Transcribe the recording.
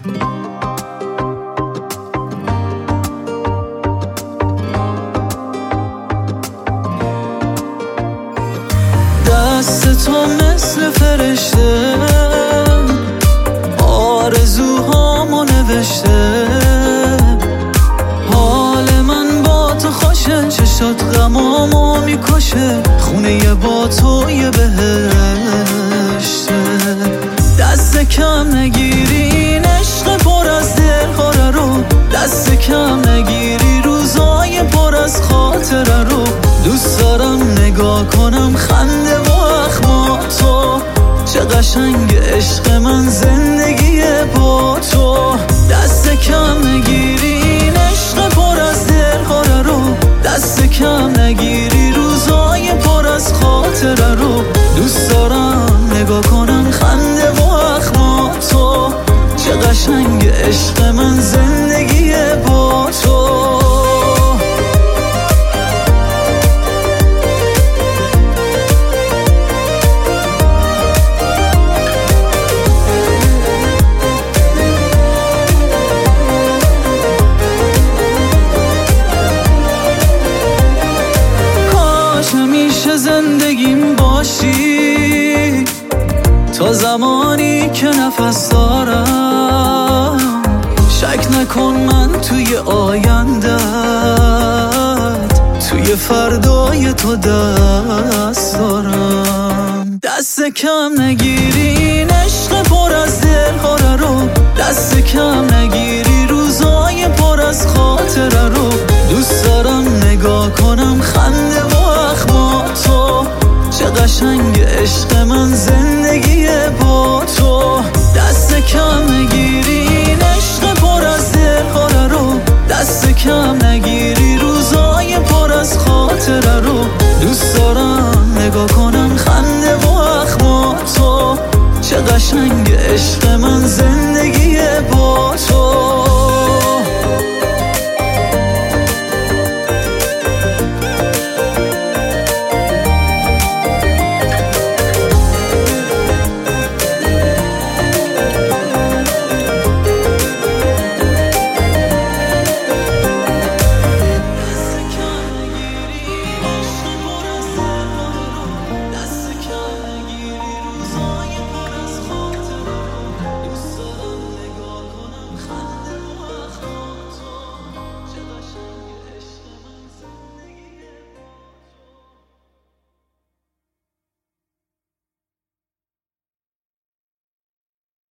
دست تو مثل فرشته آرزوهامو نوشته، حال من با تو خوشه، چشات غمامو میکشه، خونه با تو یه بهشته. دست کم نگیری این عشق پر از دلهاره رو، دست کم نگیری روزای پر از خاطره رو. دوست دارم نگاه کنم خنده و اخماتو، چه قشنگ عشق من زندگی با تو. دست کم نگیری این عشق پر از دلهاره رو، دست کم نگیری روزای پر از خاطره رو. دوست دارم نگاه کنم خنده و اخماتو، چه قشنگ عشق من زندگی با تو. همیشه زندگیم باشی تا زمانی که نفس دارم، شک نکن من توی آیندت، توی فردای تو دست دارم. دست کم نگیری این عشق پر از دلهاره رو، دست کم نگیری روزای پر از خاطره رو. دوست دارم نگاه کنم خنده و اخماتو، چه قشنگ عشق